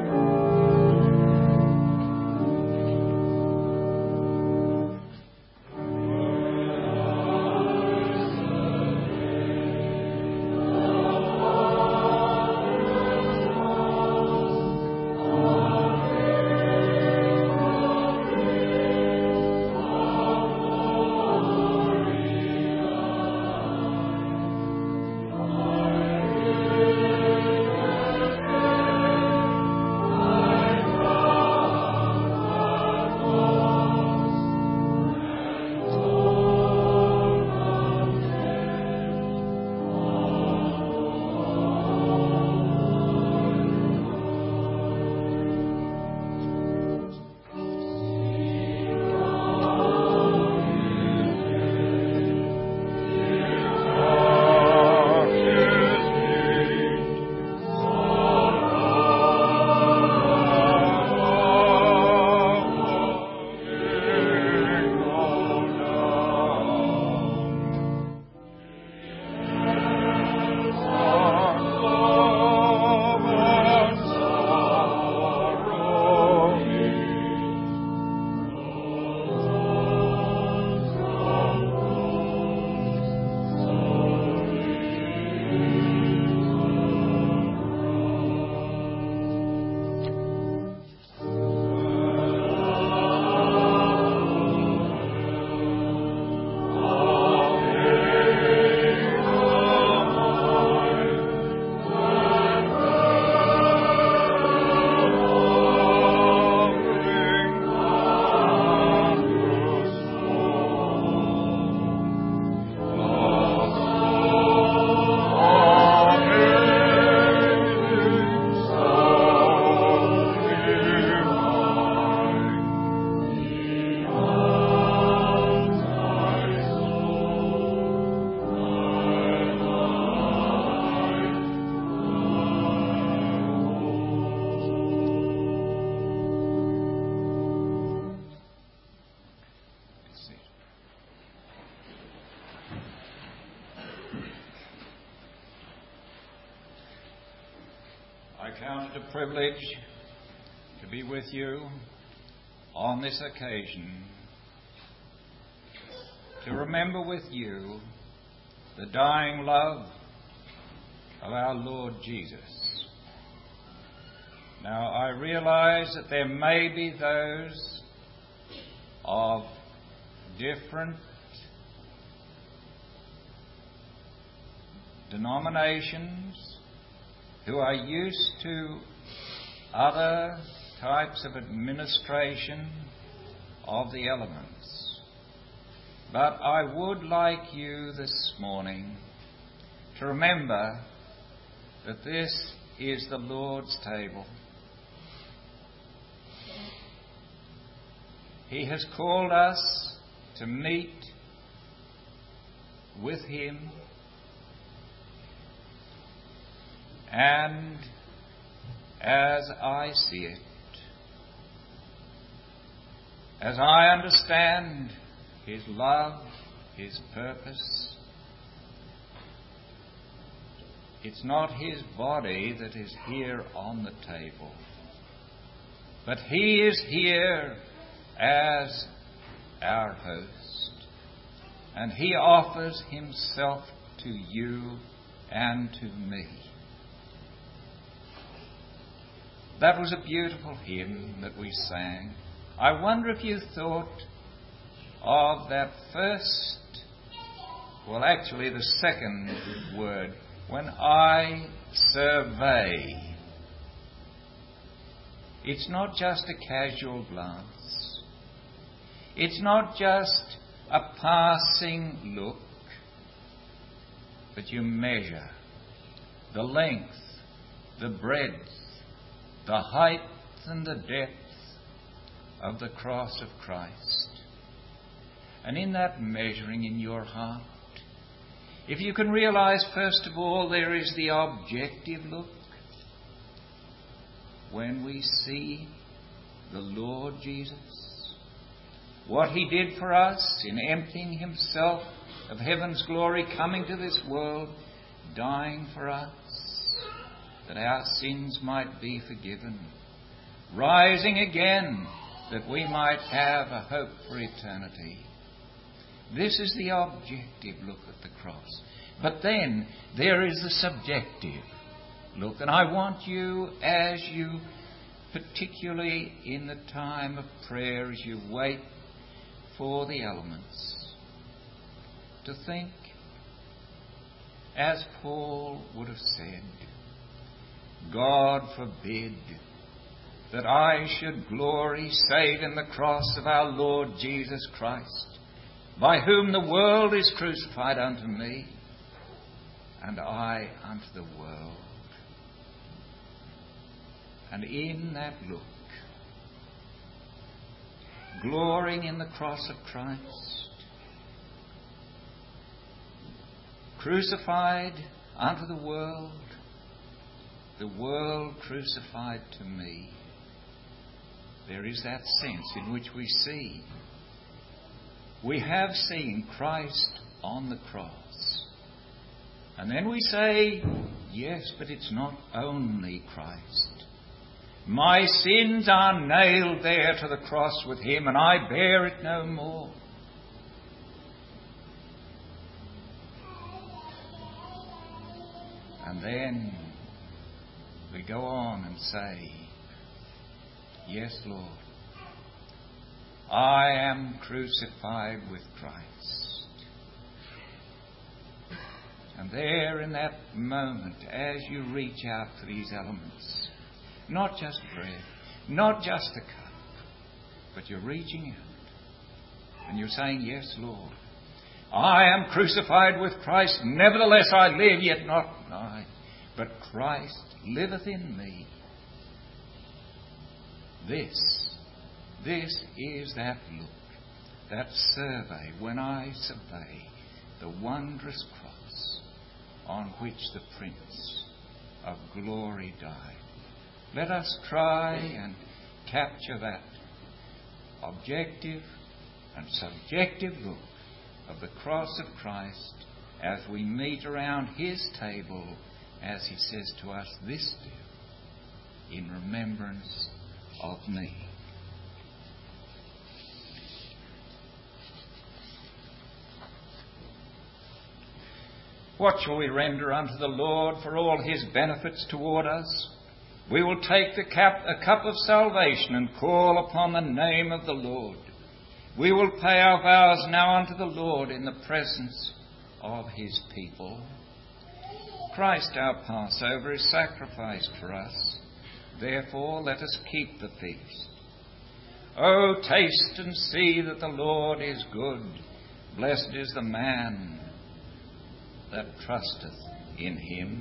I count it a privilege to be with you on this occasion, to remember with you the dying love of our Lord Jesus. Now, I realize that there may be those of different denominations who are used to other types of administration of the elements. But I would like you this morning to remember that this is the Lord's table. He has called us to meet with Him, and as I see it, as I understand His love, His purpose, it's not His body that is here on the table, but He is here as our host, and He offers Himself to you and to me. That was a beautiful hymn that we sang. I wonder if you thought of that first, well, actually the second word, when I survey. It's not just a casual glance. It's not just a passing look, but you measure the length, the breadth, the height and the depth of the cross of Christ. And in that measuring in your heart, if you can realize, first of all, there is the objective look. When we see the Lord Jesus, what He did for us in emptying Himself of heaven's glory, coming to this world, dying for us, that our sins might be forgiven, rising again, that we might have a hope for eternity. This is the objective look at the cross. But then there is the subjective look. And I want you, as you, particularly in the time of prayer, as you wait for the elements, to think, as Paul would have said, God forbid that I should glory save in the cross of our Lord Jesus Christ, by whom the world is crucified unto me, and I unto the world. And in that look, glorying in the cross of Christ, crucified unto the world crucified to me, there is that sense in which we see. We have seen Christ on the cross. And then we say, yes, but it's not only Christ. My sins are nailed there to the cross with Him, and I bear it no more. And then we go on and say, yes, Lord, I am crucified with Christ. And there in that moment, as you reach out for these elements, not just bread, not just a cup, but you're reaching out and you're saying, yes, Lord, I am crucified with Christ, nevertheless I live, yet not I, but Christ liveth in me. This is that look, that survey, when I survey the wondrous cross on which the Prince of Glory died. Let us try and capture that objective and subjective look of the cross of Christ as we meet around His table, as He says to us, this do in remembrance of me. What shall we render unto the Lord for all His benefits toward us? We will take a cup of salvation and call upon the name of the Lord. We will pay our vows now unto the Lord in the presence of His people. Christ our Passover is sacrificed for us. Therefore let us keep the feast. O taste and see that the Lord is good. Blessed is the man that trusteth in Him.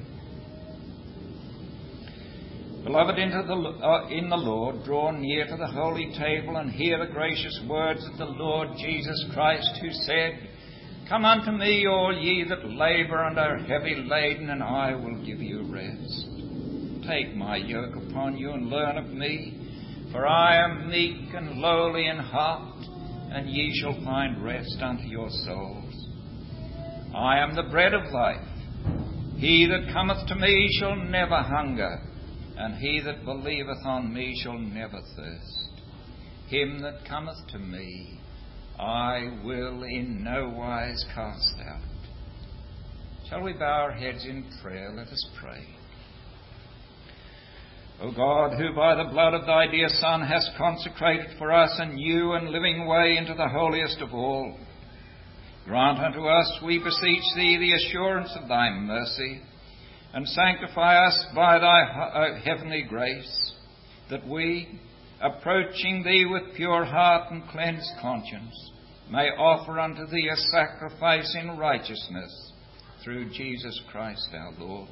Beloved, in the Lord, draw near to the holy table and hear the gracious words of the Lord Jesus Christ, who said, Come unto me, all ye that labour and are heavy laden, and I will give you rest. Take my yoke upon you and learn of me, for I am meek and lowly in heart, and ye shall find rest unto your souls. I am the bread of life. He that cometh to me shall never hunger, and he that believeth on me shall never thirst. Him that cometh to me I will in no wise cast out. Shall we bow our heads in prayer? Let us pray. O God, who by the blood of thy dear Son hast consecrated for us a new and living way into the holiest of all, grant unto us, we beseech thee, the assurance of thy mercy, and sanctify us by thy heavenly grace, that we, approaching thee with pure heart and cleansed conscience, may offer unto thee a sacrifice in righteousness, through Jesus Christ our Lord.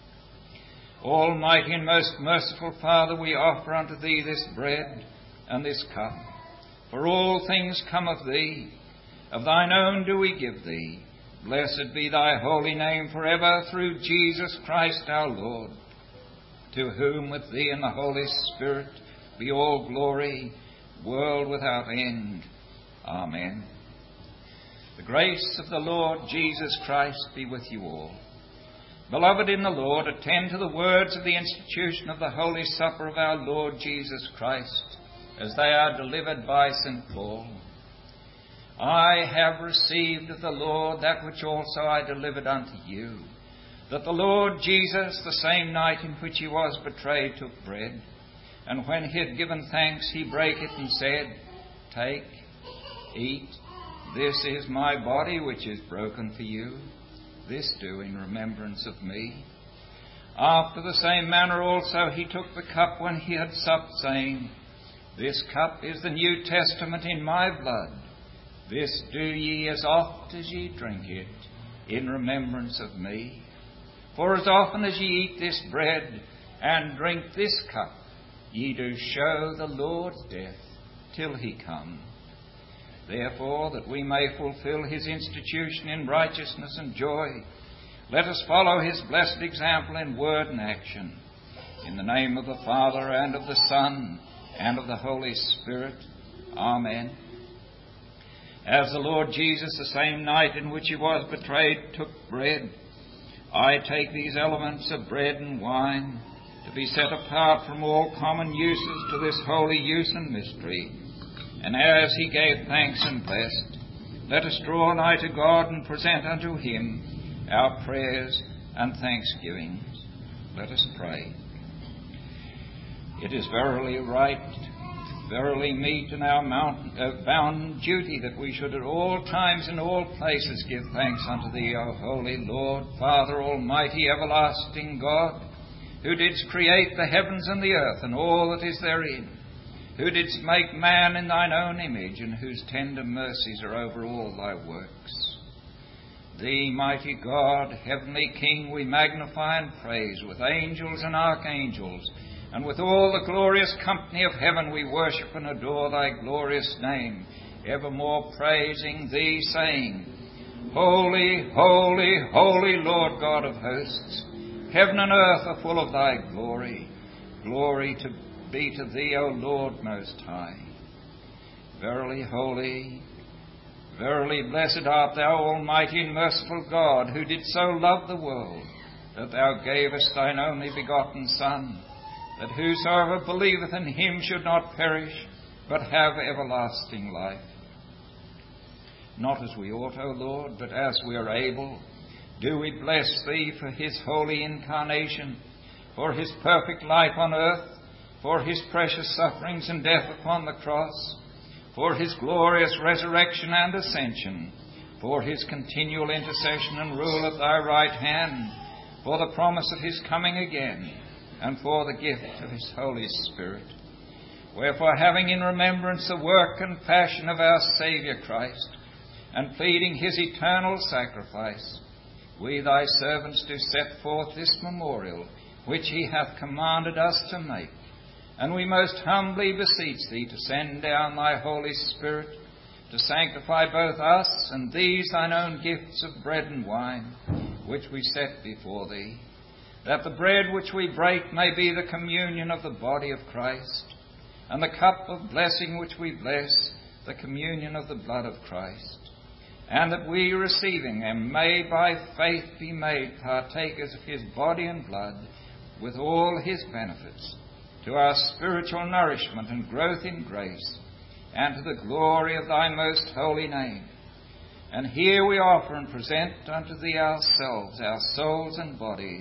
Almighty and most merciful Father, we offer unto thee this bread and this cup. For all things come of thee. Of thine own do we give thee. Blessed be thy holy name forever, through Jesus Christ our Lord, to whom with thee and the Holy Spirit be all glory, world without end. Amen. The grace of the Lord Jesus Christ be with you all. Beloved in the Lord, attend to the words of the institution of the Holy Supper of our Lord Jesus Christ, as they are delivered by St. Paul. I have received of the Lord that which also I delivered unto you, that the Lord Jesus, the same night in which he was betrayed, took bread, and when he had given thanks, he brake it and said, Take, eat, this is my body which is broken for you. This do in remembrance of me. After the same manner also he took the cup when he had supped, saying, This cup is the New Testament in my blood. This do ye as oft as ye drink it, in remembrance of me. For as often as ye eat this bread and drink this cup, ye do show the Lord's death till he come. Therefore, that we may fulfill his institution in righteousness and joy, let us follow his blessed example in word and action. In the name of the Father, and of the Son, and of the Holy Spirit. Amen. As the Lord Jesus, the same night in which he was betrayed, took bread, I take these elements of bread and wine to be set apart from all common uses to this holy use and mystery. And as he gave thanks and blessed, let us draw nigh to God and present unto him our prayers and thanksgivings. Let us pray. It is verily right, verily meet in our bounden duty that we should at all times and all places give thanks unto thee, O holy Lord, Father almighty, everlasting God, who didst create the heavens and the earth and all that is therein, who didst make man in thine own image, and whose tender mercies are over all thy works. Thee, mighty God, heavenly King, we magnify and praise with angels and archangels, and with all the glorious company of heaven we worship and adore thy glorious name, evermore praising thee, saying, Holy, holy, holy Lord God of hosts, heaven and earth are full of thy glory. Glory be to thee, O Lord Most High. Verily holy, verily blessed art thou, almighty and merciful God, who did so love the world, that thou gavest thine only begotten Son, that whosoever believeth in him should not perish, but have everlasting life. Not as we ought, O Lord, but as we are able, do we bless thee for his holy incarnation, for his perfect life on earth, for his precious sufferings and death upon the cross, for his glorious resurrection and ascension, for his continual intercession and rule at thy right hand, for the promise of his coming again, and for the gift of his Holy Spirit. Wherefore, having in remembrance the work and passion of our Saviour Christ, and pleading his eternal sacrifice, we thy servants do set forth this memorial, which he hath commanded us to make. And we most humbly beseech thee to send down thy Holy Spirit, to sanctify both us and these thine own gifts of bread and wine, which we set before thee, that the bread which we break may be the communion of the body of Christ, and the cup of blessing which we bless, the communion of the blood of Christ, and that we, receiving them, may by faith be made partakers of his body and blood, with all his benefits, to our spiritual nourishment and growth in grace, and to the glory of thy most holy name. And here we offer and present unto thee ourselves, our souls and bodies,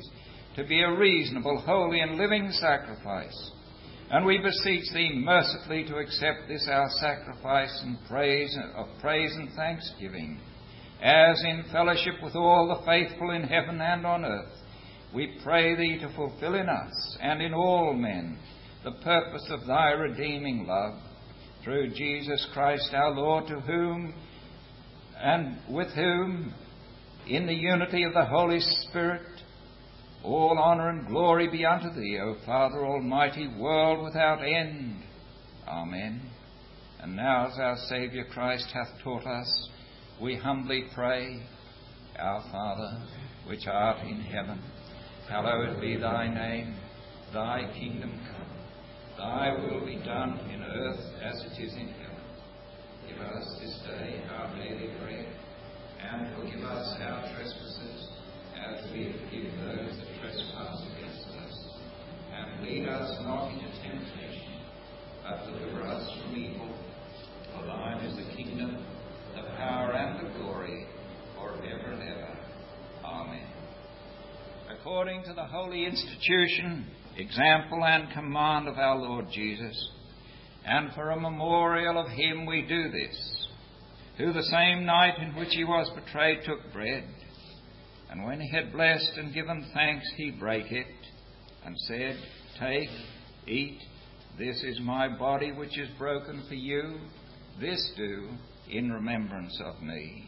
to be a reasonable, holy, and living sacrifice. And we beseech thee mercifully to accept this our sacrifice and praise and thanksgiving, as in fellowship with all the faithful in heaven and on earth, we pray thee to fulfill in us and in all men the purpose of thy redeeming love, through Jesus Christ our Lord, to whom and with whom, in the unity of the Holy Spirit, all honour and glory be unto thee, O Father Almighty, world without end. Amen. And now, as our Saviour Christ hath taught us, we humbly pray, Our Father, which art in heaven, hallowed be thy name. Thy kingdom come. Thy will be done in earth as it is in heaven. Give us this day our daily bread, and forgive us our trespasses, as we forgive those that trespass against us. And lead us not into temptation, but deliver us from evil. For thine is the kingdom, the power, and the glory, for ever and ever. Amen. According to the holy institution, example, and command of our Lord Jesus, and for a memorial of him we do this, who the same night in which he was betrayed took bread, and when he had blessed and given thanks, he brake it, and said, Take, eat, this is my body which is broken for you. This do in remembrance of me.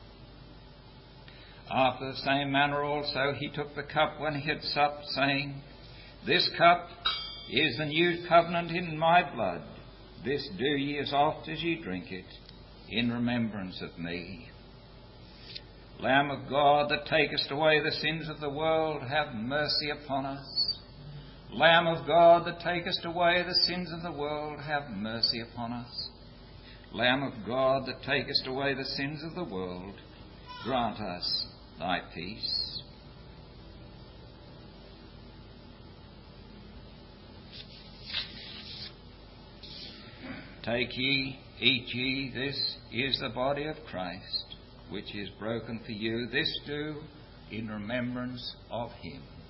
After the same manner also he took the cup when he had supped, saying, This cup is the new covenant in my blood. This do ye as oft as ye drink it, in remembrance of me. Lamb of God, that takest away the sins of the world, have mercy upon us. Lamb of God, that takest away the sins of the world, have mercy upon us. Lamb of God, that takest away the sins of the world, grant us thy peace. Take ye, eat ye, this is the body of Christ, which is broken for you. This do in remembrance of him.